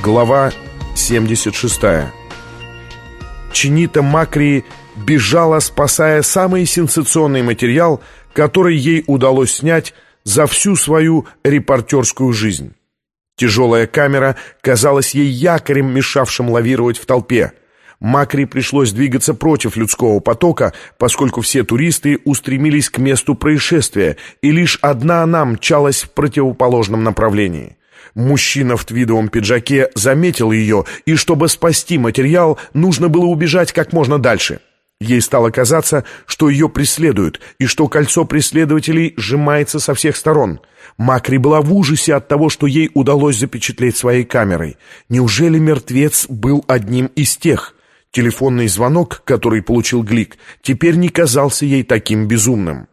Глава 76. Чинита Макри бежала, спасая самый сенсационный материал, который ей удалось снять за всю свою репортерскую жизнь. Тяжелая камера казалась ей якорем, мешавшим лавировать в толпе. Макри пришлось двигаться против людского потока, поскольку все туристы устремились к месту происшествия, и лишь одна она мчалась в противоположном направлении. Мужчина в твидовом пиджаке заметил ее, и чтобы спасти материал, нужно было убежать как можно дальше. Ей стало казаться, что ее преследуют, и что кольцо преследователей сжимается со всех сторон. Макри была в ужасе от того, что ей удалось запечатлеть своей камерой. Неужели мертвец был одним из тех? Телефонный звонок, который получил Глик, теперь не казался ей таким безумным.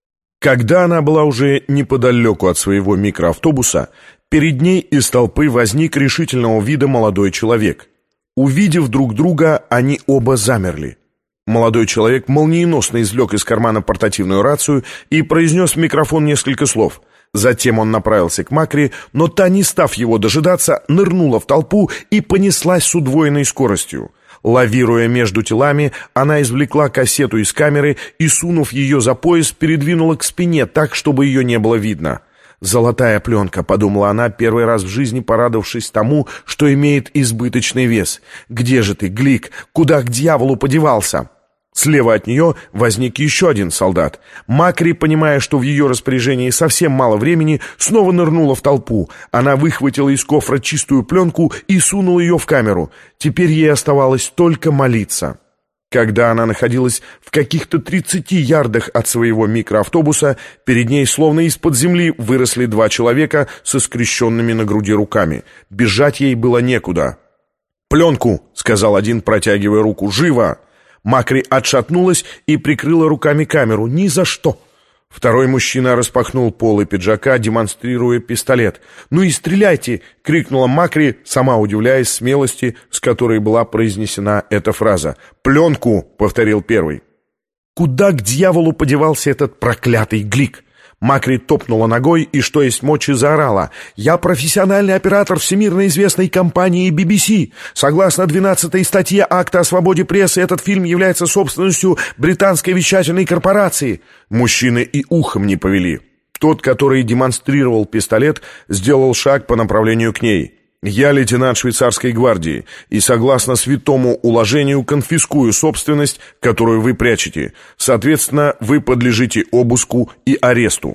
Когда она была уже неподалеку от своего микроавтобуса, перед ней из толпы возник решительного вида молодой человек. Увидев друг друга, они оба замерли. Молодой человек молниеносно извлек из кармана портативную рацию и произнес в микрофон несколько слов. Затем он направился к Макри, но та, не став его дожидаться, нырнула в толпу и понеслась с удвоенной скоростью. Лавируя между телами, она извлекла кассету из камеры и, сунув ее за пояс, передвинула к спине так, чтобы ее не было видно. «Золотая пленка», — подумала она, первый раз в жизни порадовавшись тому, что имеет избыточный вес. «Где же ты, Глик? Куда к дьяволу подевался?» Слева от нее возник еще один солдат. Макри, понимая, что в ее распоряжении совсем мало времени, снова нырнула в толпу. Она выхватила из кофра чистую пленку и сунула ее в камеру. Теперь ей оставалось только молиться. Когда она находилась в каких-то 30 ярдах от своего микроавтобуса, перед ней словно из-под земли выросли два человека со скрещенными на груди руками. Бежать ей было некуда. «Пленку!» — сказал один, протягивая руку. «Живо!» Макри отшатнулась и прикрыла руками камеру. «Ни за что!» Второй мужчина распахнул полы пиджака, демонстрируя пистолет. «Ну и стреляйте!» — крикнула Макри, сама удивляясь смелости, с которой была произнесена эта фраза. «Пленку!» — повторил первый. Куда к дьяволу подевался этот проклятый Глик? Макри топнула ногой и, что есть мочи, заорала. «Я профессиональный оператор всемирно известной компании BBC. Согласно 12-й статье Акта о свободе прессы, этот фильм является собственностью британской вещательной корпорации». Мужчины и ухом не повели. Тот, который демонстрировал пистолет, сделал шаг по направлению к ней. «Я лейтенант швейцарской гвардии, и согласно святому уложению конфискую собственность, которую вы прячете. Соответственно, вы подлежите обыску и аресту».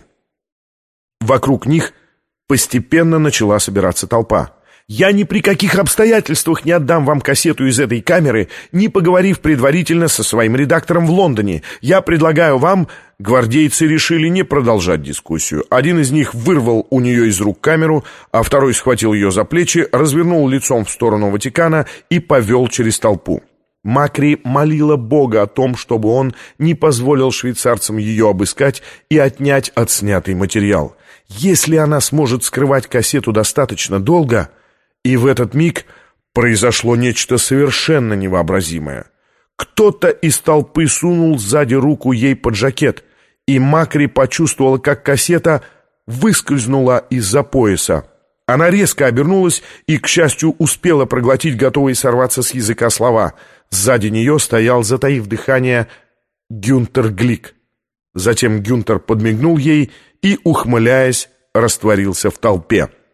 Вокруг них постепенно начала собираться толпа. «Я ни при каких обстоятельствах не отдам вам кассету из этой камеры, не поговорив предварительно со своим редактором в Лондоне. Я предлагаю вам...» Гвардейцы решили не продолжать дискуссию. Один из них вырвал у нее из рук камеру, а второй схватил ее за плечи, развернул лицом в сторону Ватикана и повел через толпу. Макри молила Бога о том, чтобы он не позволил швейцарцам ее обыскать и отнять отснятый материал. Если она сможет скрывать кассету достаточно долго... И в этот миг произошло нечто совершенно невообразимое. Кто-то из толпы сунул сзади руку ей под жакет, и Макри почувствовала, как кассета выскользнула из-за пояса. Она резко обернулась и, к счастью, успела проглотить готовые сорваться с языка слова. Сзади нее стоял, затаив дыхание, Гюнтер Глик. Затем Гюнтер подмигнул ей и, ухмыляясь, растворился в толпе.